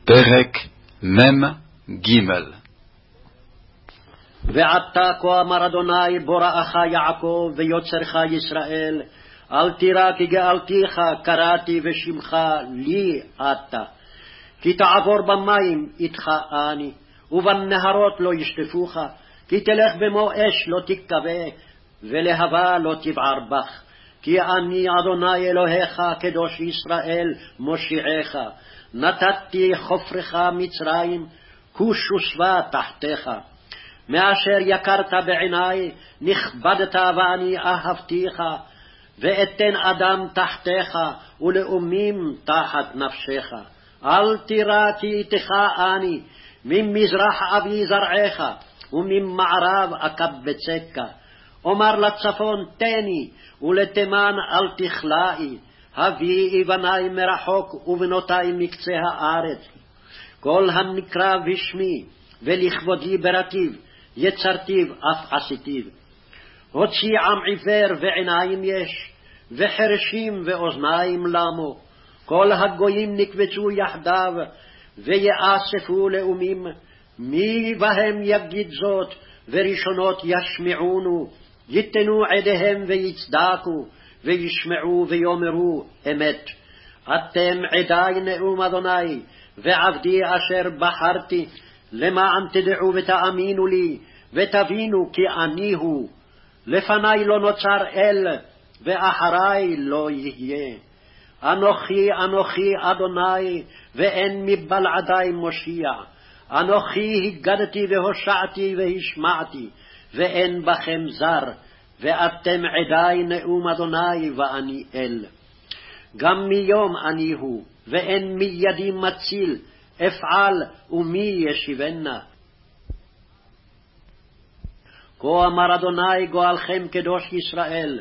פרק מ"ג. ועתה כה אמר אדוני בוראך יעקב ויוצרך ישראל, אל תירא כי גאלתיך קראתי ושמך לי אתה. כי תעבור במים איתך אני, ובנהרות לא ישטפוך, כי תלך במו אש לא תכבה, ולהבה לא תבער בך. כי אני אדוני אלוהיך קדוש ישראל מושיעך. נתתי חופרך מצרים, כוש ושבה תחתיך. מאשר יקרת בעיני נכבדת ואני אהבתיך, ואתן אדם תחתיך ולאומים תחת נפשך. אל תירא כי איתך אני, ממזרח אביא זרעך וממערב אקבצך. אומר לצפון תני ולתימן אל תכלאי, הביאי בני מרחוק ובנותי מקצה הארץ. כל הנקרא בשמי ולכבודי ברטיב, יצרתיו אף עשיתיו. הוציא עם עיוור ועיניים יש, וחרשים ואוזניים למו. כל הגויים נקבצו יחדיו, ויאספו לאומים. מי בהם יגיד זאת, וראשונות ישמעונו. ייתנו עדיהם ויצדקו, וישמעו ויאמרו אמת. אתם עדי נאום אדוני, ועבדי אשר בחרתי, למען תדעו ותאמינו לי, ותבינו כי אני הוא. לפני לא נוצר אל, ואחרי לא יהיה. אנוכי אנוכי אדוני, ואין מבלעדי מושיע. אנוכי הגדתי והושעתי והשמעתי, ואין בכם זר, ואתם עדי נאום אדוני ואני אל. גם מיום אני הוא, ואין מידי מציל, אפעל ומי ישיבנה. כה אמר אדוני גואלכם קדוש ישראל,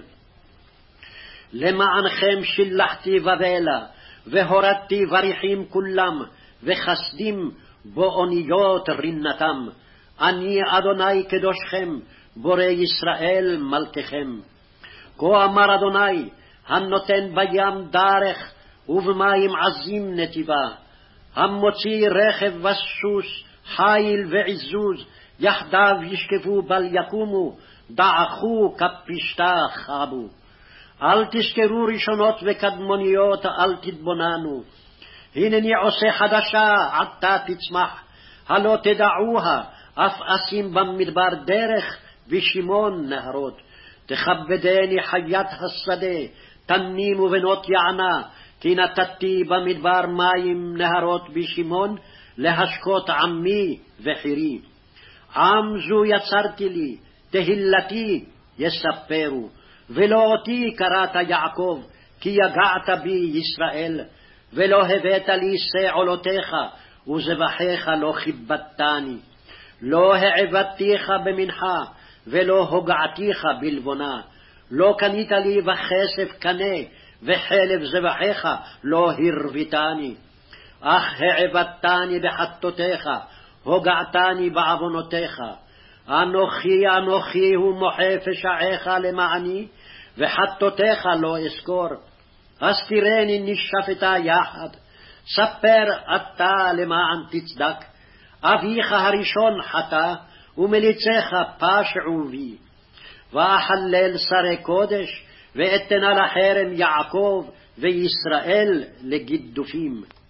למענכם שילחתי בבלה, והורדתי בריחים כולם, וחסדים באוניות רינתם. אני אדוני קדושכם, בורא ישראל מלככם. כה אמר אדוני, הנותן בים דרך, ובמים עזים נתיבה, המוציא רכב וסוס, חיל ועזוז, יחדיו ישכבו בל יקומו, דעכו כפשתה חבו. אל תזכרו ראשונות וקדמוניות, אל תתבוננו. הנני עושה חדשה, עתה תצמח, הלא תדעוה, אף אשים במדבר דרך, ושמעון נהרות. תכבדני חיית השדה, תנים ובנות יענה, כי נתתי במדבר מים נהרות בשמעון, להשקות עמי וחירי. עם זו יצרתי לי, תהילתי יספרו, ולא אותי קראת יעקב, כי יגעת בי ישראל, ולא הבאת לי שא עולותיך, וזבחיך לא כיבדתני. לא העבדתיך במנחה, ולא הוגעתיך בלבונה. לא קנית לי בכסף קנה, וחלב זבחיך לא הרביתני. אך העבדתני בחטאותיך, הוגעתני בעוונותיך. אנוכי אנוכי הוא מוחה פשעיך למעני, וחטאותיך לא אזכור. הסתירני נשפטה יחד, ספר אתה למען תצדק. אביך הראשון חטא, ומליציך פשעו בי. ואחלל שרי קודש, ואתנה לחרם יעקב וישראל לגידופים.